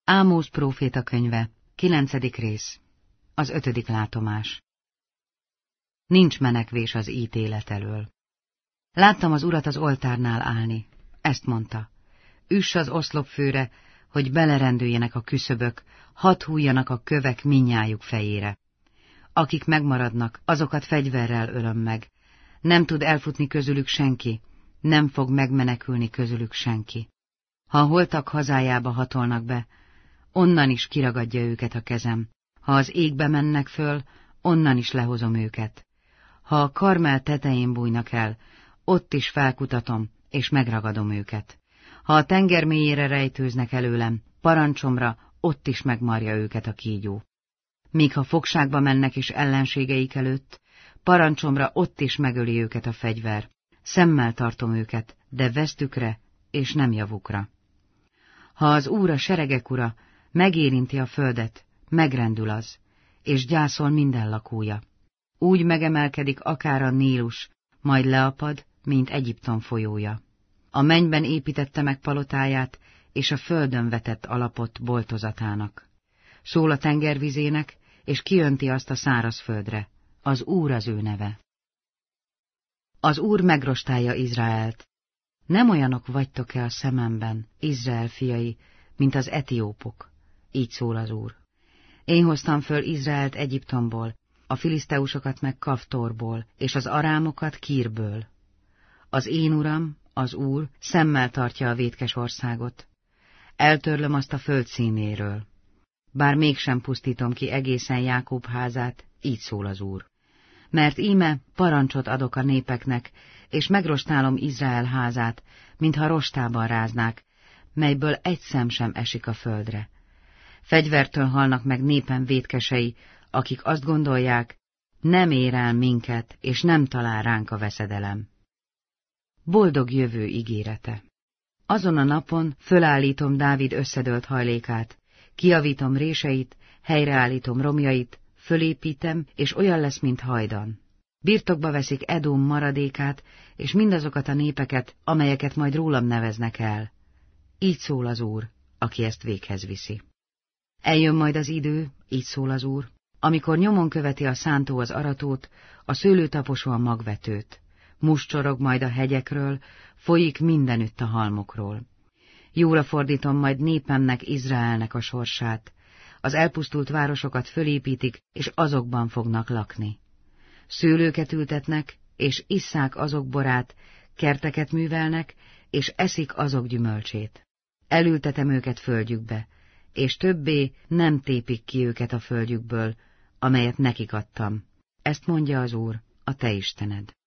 Ámóz próféta könyve, 9. rész. Az 5. látomás. Nincs menekvés az ítélet elől. Láttam az Urat az oltárnál állni. Ezt mondta. Üss az oszlopfőre, hogy belerendüljenek a küszöbök, hadd hújjanak a kövek mindnyájuk fejére. Akik megmaradnak, azokat fegyverrel ölöm meg. Nem tud elfutni közülük senki, nem fog megmenekülni közülük senki. Ha a holtak hazájába hatolnak be, onnan is kiragadja őket a kezem. Ha az égbe mennek föl, onnan is lehozom őket. Ha a Karmel tetején bújnak el, ott is felkutatom, és megragadom őket. Ha a tenger mélyére rejtőznek előlem, parancsomra ott is megmarja őket a kígyó. Míg ha fogságba mennek is ellenségeik előtt, parancsomra ott is megöli őket a fegyver. Szemmel tartom őket, de vesztükre és nem javukra. Ha az Úr, a seregek Ura, megérinti a földet, megrendül az, és gyászol minden lakója. Úgy megemelkedik akár a Nílus, majd leapad, mint Egyiptom folyója. A mennyben építette meg palotáját, és a földön vetett alapot boltozatának. Szól a tengervizének, és kiönti azt a szárazföldre. Az Úr az ő neve. Az Úr megrostálja Izraelt. Nem olyanok vagytok-e a szememben, Izrael fiai, mint az etiópok? Így szól az Úr. Én hoztam föl Izraelt Egyiptomból, a filiszteusokat meg Kaftorból, és az arámokat Kírből. Az én Uram, az Úr, szemmel tartja a vétkes országot. Eltörlöm azt a föld színéről. Bár mégsem pusztítom ki egészen Jákob házát, így szól az Úr. Mert íme parancsot adok a népeknek, és megrostálom Izrael házát, mintha rostában ráznák, melyből egy szem sem esik a földre. Fegyvertől halnak meg népem vétkesei, akik azt gondolják, nem ér el minket, és nem talál ránk a veszedelem. Boldog jövő ígérete. Azon a napon fölállítom Dávid összedőlt hajlékát, kijavítom réseit, helyreállítom romjait, fölépítem, és olyan lesz, mint hajdan. Birtokba veszik Edom maradékát, és mindazokat a népeket, amelyeket majd rólam neveznek el. Így szól az Úr, aki ezt véghez viszi. Eljön majd az idő, így szól az Úr, amikor nyomon követi a szántó az aratót, a szőlőtaposó a magvetőt. Mus csorog majd a hegyekről, folyik mindenütt a halmokról. Jóra fordítom majd népemnek, Izraelnek a sorsát. Az elpusztult városokat fölépítik, és azokban fognak lakni. Szőlőket ültetnek, és isszák azok borát, kerteket művelnek, és eszik azok gyümölcsét. Elültetem őket földjükbe, és többé nem tépik ki őket a földjükből, amelyet nekik adtam. Ezt mondja az Úr, a te Istened.